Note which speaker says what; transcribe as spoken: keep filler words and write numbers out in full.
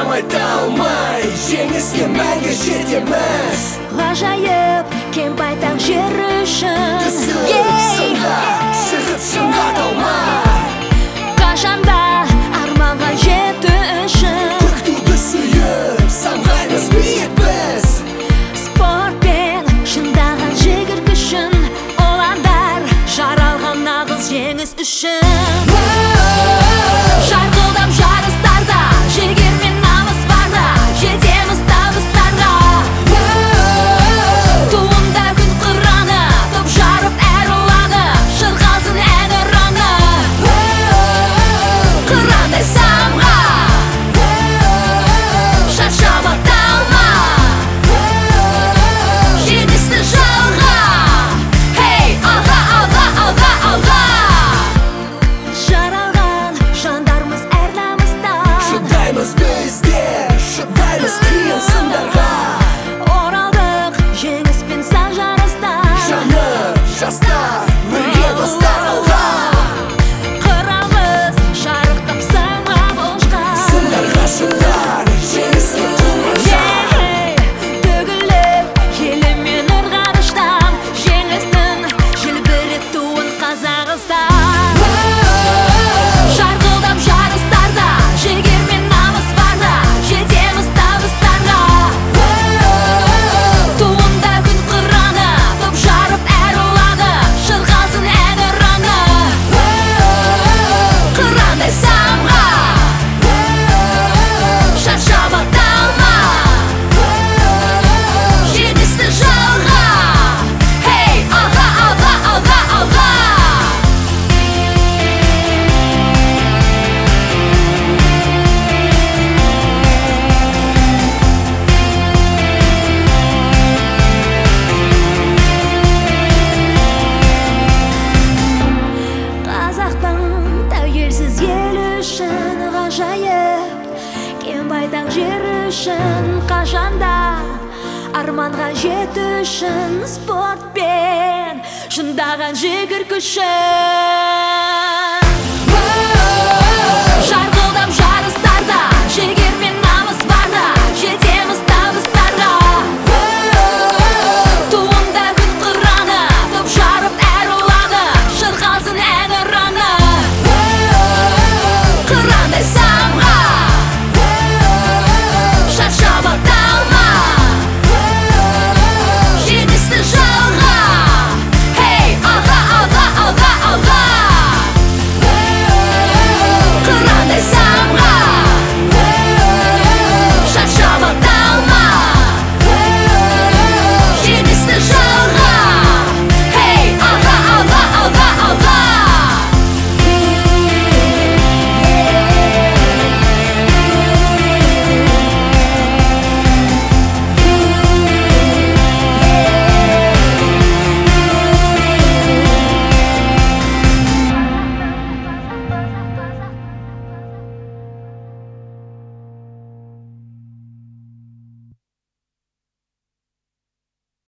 Speaker 1: айта алмай жеңіске мәңгі жетеміз.
Speaker 2: Ғажайып кең байтақ жер үшін
Speaker 1: Түсіп сынға шығып шыңға талмай,
Speaker 2: қашанда арманға жету үшін
Speaker 1: көк туды сүйіп самғаймыз биік біз.
Speaker 2: Спортпен шындаған жігер күшін, ұландар жаралған нағыз жеңіс үшін. Жарқылдап жарыстарда жігер мен намыс барда, жетеміз табыстарға. Туында күн қыраны, топ жарып әр ұланы, шырқалсын ән ұраны. Қырандай самға, шаршама талма, жеңісті жалға. Хей, алға, алға, алға, алға. Жаралған жандармыз әр намыстан,
Speaker 1: Шыдаймыз біздер, шыдаймыз қиын сындарға.
Speaker 2: оралдық жеңіспен сан жарыстан.
Speaker 1: Жанып жастар, бірге достар алға.
Speaker 2: Қырамыз жарықтап самға болшқан.
Speaker 1: Сындарға шыдар, жеңіске туғанша.
Speaker 2: Төгіліп елімен ырғаныштан, жеңістің желбіреп туын Қазақстан. Жарқылдап жарыстарда жігер мен намыс барда, жетеміз табыстарға. Туында күн қыраны, топ жарып әр ұланы, шырқалсын ән ұраны. Қырандай самға, шаршама талма, жеңісті жалға. Хей, алға, алға, алға, алға. Қазақтың тәуелсіз ел үшін ғажайып кең байтақ жер үшін, қашанда арманға жету үшін спортпен шындаған жігер күшін.